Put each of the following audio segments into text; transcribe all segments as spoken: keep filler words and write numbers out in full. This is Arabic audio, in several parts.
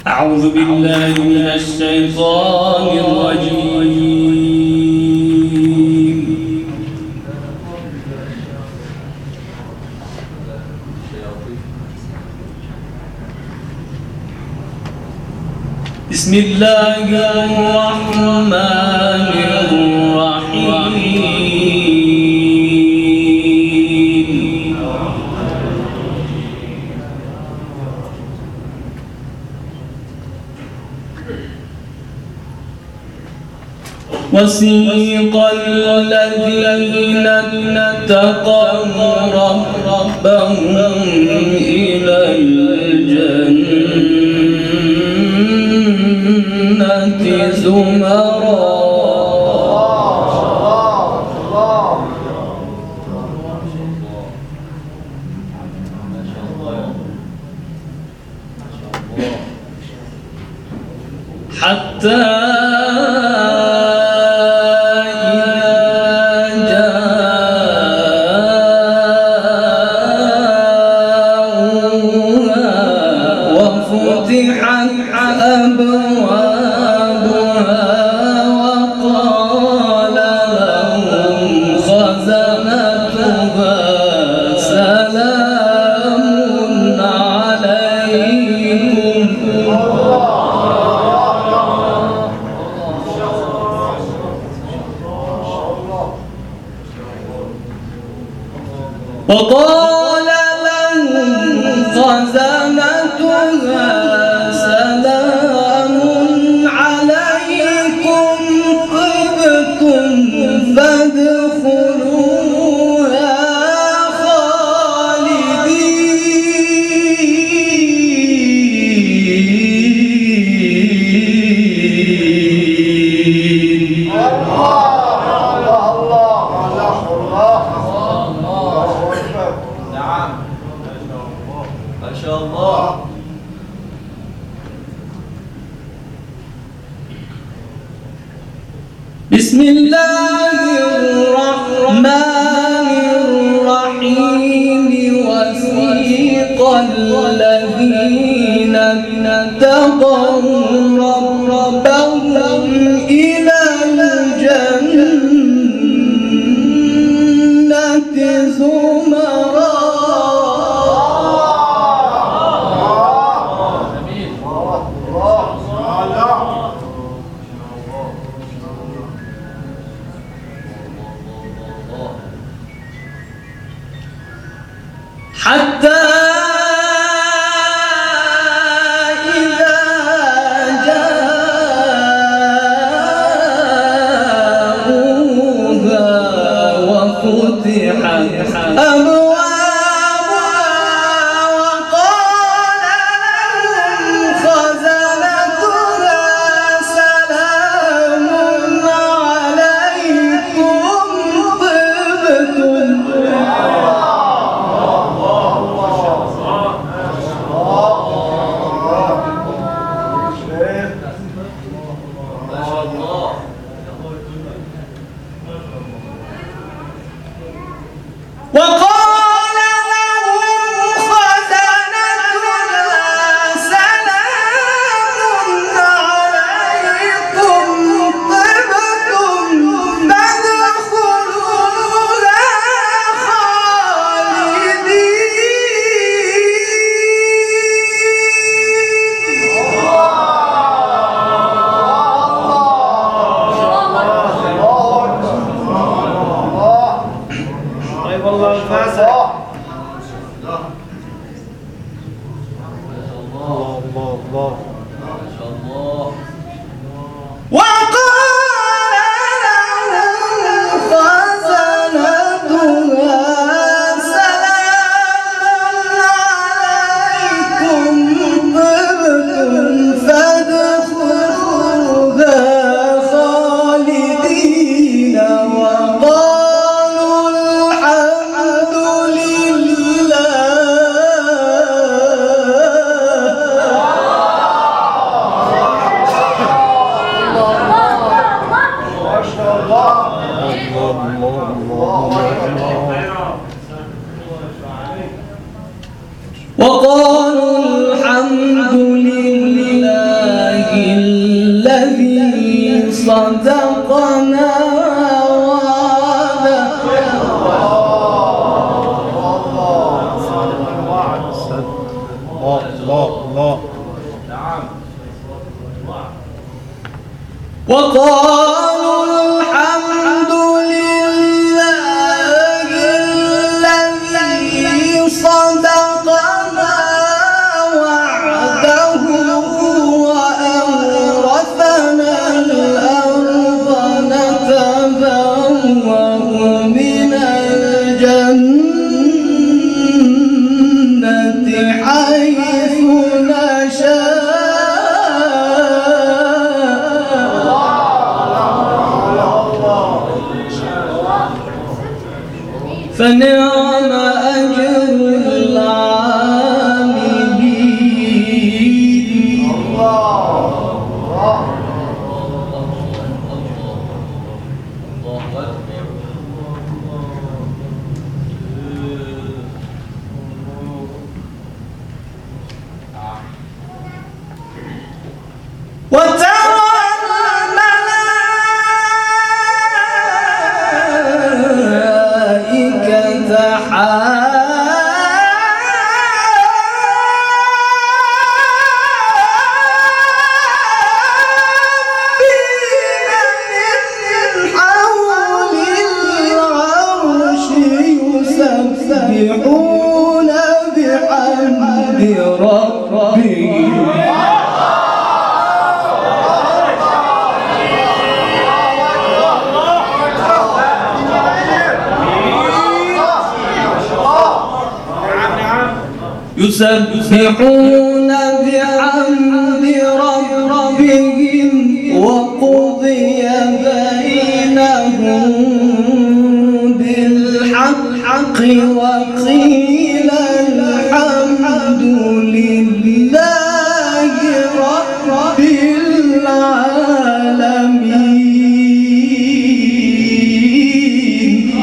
أعوذ بالله من الشيطان الرجيم. بسم الله الرحمن الرحيم. وسيق الذين اتقوا ربهم إلى الجنة زمرا حتى فتحت أبوابها وقال لهم خزنتها سلام عليكم. وقال لهم خزنتها سلام عليكم طبتم فادخلوها خالدين. نعم ما شاء الله. بسم الله الرحمن الرحيم. وسيق الذين اتقوا ربهم إلى الجنة زمرا حتى إذا جاءوها وفتحت أبوابها وقال لهم خزنتها سلام عليكم طبتم. وقال لهم خزنتها سلام عليكم طبتم فادخلوها خالدين. والله الفاسد. الله الله الله ما شاء الله. وقال لهم خزنتها سلام عليكم طبتم فادخلوها خالدين. وقالوا الحمد لله صدقنا وعده وقالوا الحمد لله الذي صدقنا وعده وأورثنا الأرض نتبوأ من الجنة حيث نشاء فنعم أجر العاملين. وترى الملائكة يسبحون بحمد ربهم يسبحون بحمد ربهم وقضي بينهم بالحق وقيل الحمد لله رب العالمين.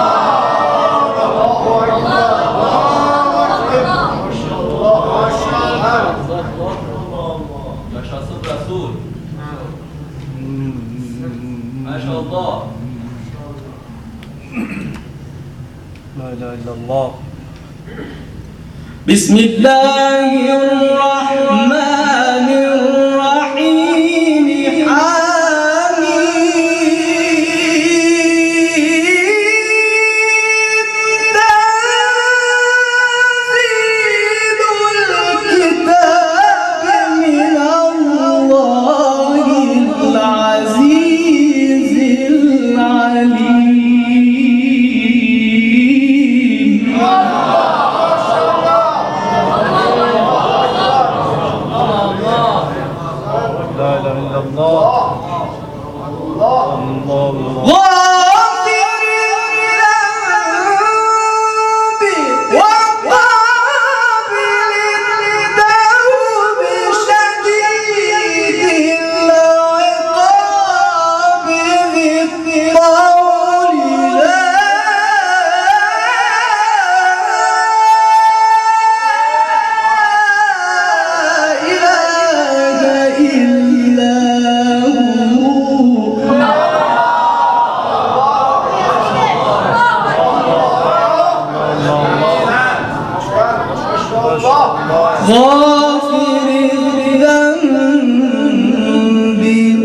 ما شاء الله. لا إله إلا الله. بسم الله الرحمن الرحيم. غافر الذنب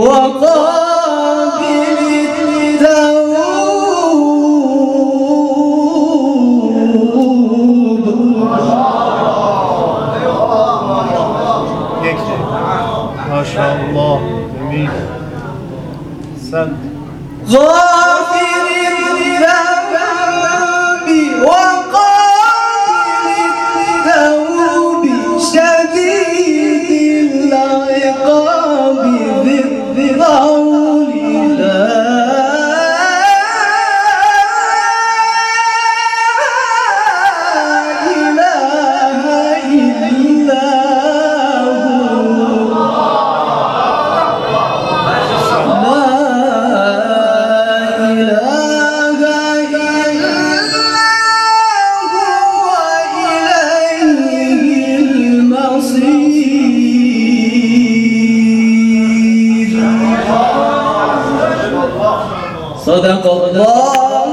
وقابل التوب. ما شاء الله. جميل. سد. غافر الذنب وقابل التوب شديد العقاب ذي الطول لا إله إلا هو. صدق الله